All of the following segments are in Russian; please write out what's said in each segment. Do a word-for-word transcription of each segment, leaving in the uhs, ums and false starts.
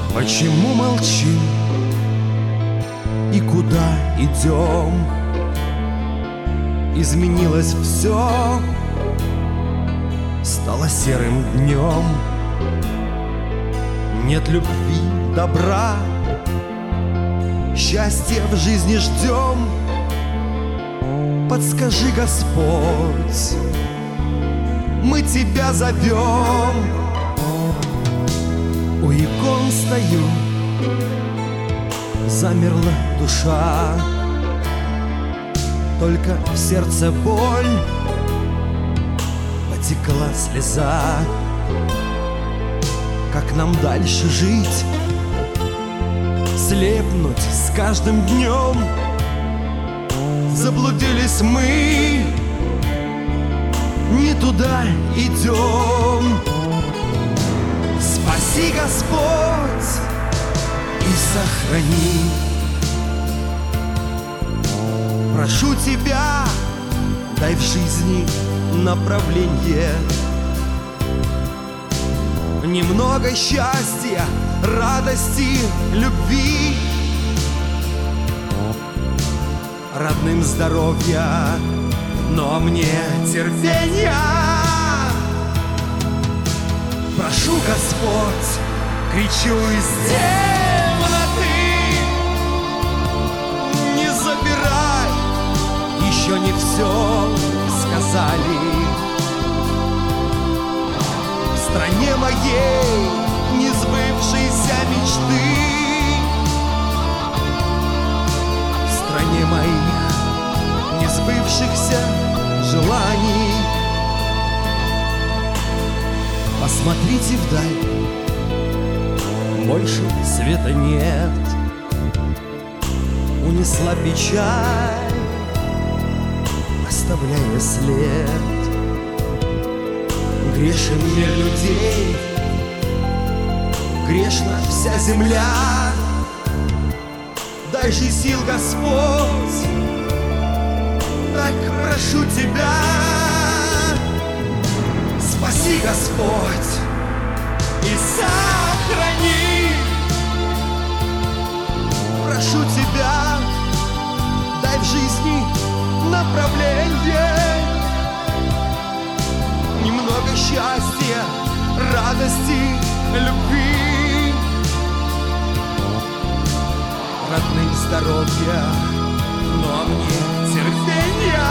Почему молчим и куда идем? Изменилось все, стало серым днем. Нет любви, добра, счастья в жизни ждем. Подскажи, Господь, мы Тебя зовем. У икон стою, замерла душа, только в сердце боль, потекла слеза. Как нам дальше жить? Слепнуть с каждым днем. Заблудились мы, не туда идем. Спаси, Господь, и сохрани. Прошу Тебя, дай в жизни направление. Немного счастья, радости, любви, родным здоровья, но мне терпения. Прошу, Господь, кричу из темноты, не забирай, еще не все сказали. В стране моей несбывшейся мечты, в стране моих несбывшихся желаний. Посмотрите вдаль, больше света нет. Унесла печаль, оставляя след. Грешен мир людей, грешна вся земля. Дай же сил, Господь, так прошу Тебя. Спаси, Господь, и сохрани. Прошу Тебя, дай в жизни направление. Немного счастья, радости, любви, родным здоровья, но мне терпения.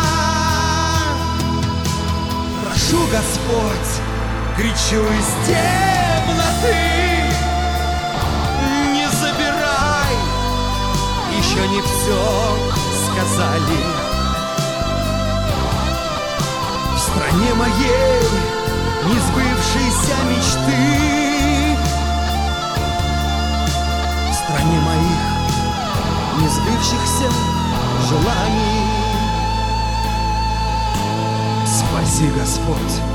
Прошу, Господь, кричу из темноты, не забирай, еще не все сказали. В стране моей несбывшейся мечты, в стране моих несбывшихся желаний. Спаси, Господь.